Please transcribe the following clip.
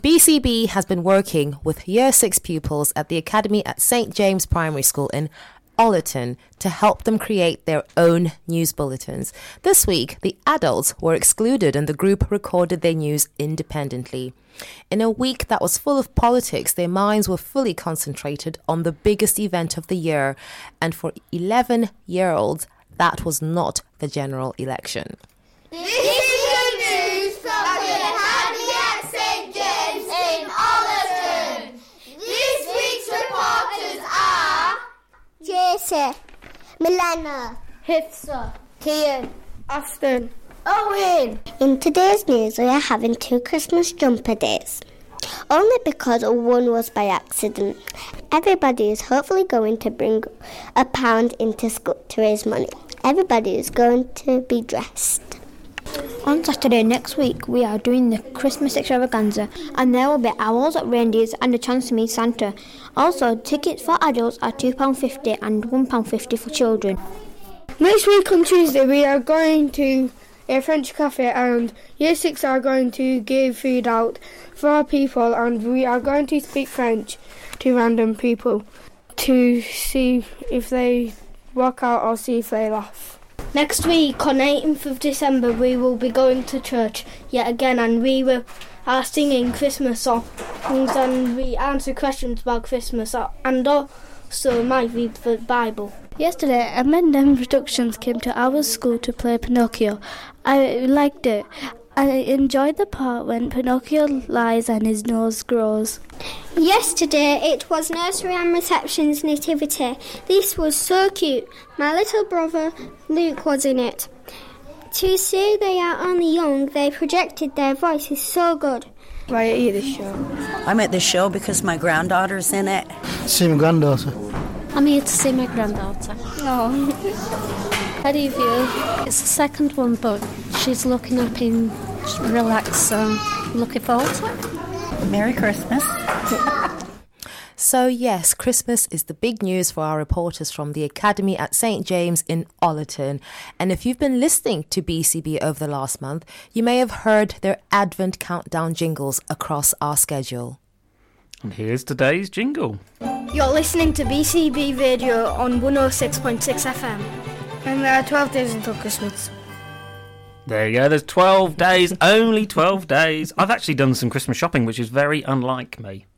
BCB has been working with Year 6 pupils at the Academy at St James Primary School in Ollerton to help them create their own news bulletins. This week, the adults were excluded and the group recorded their news independently. In a week that was full of politics, their minds were fully concentrated on the biggest event of the year, and for 11-year-olds, that was not the general election. This is the news from the Academy at St James in Ollerton. This week's reporters are Jason, Milena, Hifsa, Kian, Aston, Owen. In today's news, we are having 2 Christmas jumper days. Only because one was by accident. Everybody is hopefully going to bring £1 into school to raise money. Everybody is going to be dressed. On Saturday next week, we are doing the Christmas extravaganza, and there will be owls, reindeers and a chance to meet Santa. Also, tickets for adults are £2.50 and £1.50 for children. Next week on Tuesday, we are going to a French cafe, and Year 6 are going to give food out for our people, and we are going to speak French to random people to see if they walk out or see if they laugh. Next week, on 18th of December, we will be going to church yet again, and we are singing Christmas songs, and we answer questions about Christmas, and also might read the Bible. Yesterday, M&M Productions came to our school to play Pinocchio. I liked it. I enjoyed the part when Pinocchio lies and his nose grows. Yesterday it was Nursery and Reception's nativity. This was so cute. My little brother Luke was in it. To say they are only young, they projected their voices so good. Why are you at this show? I'm at this show because my granddaughter's in it. See my granddaughter. I'm here to see my granddaughter. Oh. How do you feel? It's the second one, but she's looking happy and relaxed, so looking forward to it. Merry Christmas. So yes, Christmas is the big news for our reporters from the Academy at St James in Ollerton. And if you've been listening to BCB over the last month, you may have heard their Advent countdown jingles across our schedule. And here's today's jingle. You're listening to BCB Radio on 106.6 FM. And there are 12 days until Christmas. There you go, there's 12 days, only 12 days. I've actually done some Christmas shopping, which is very unlike me.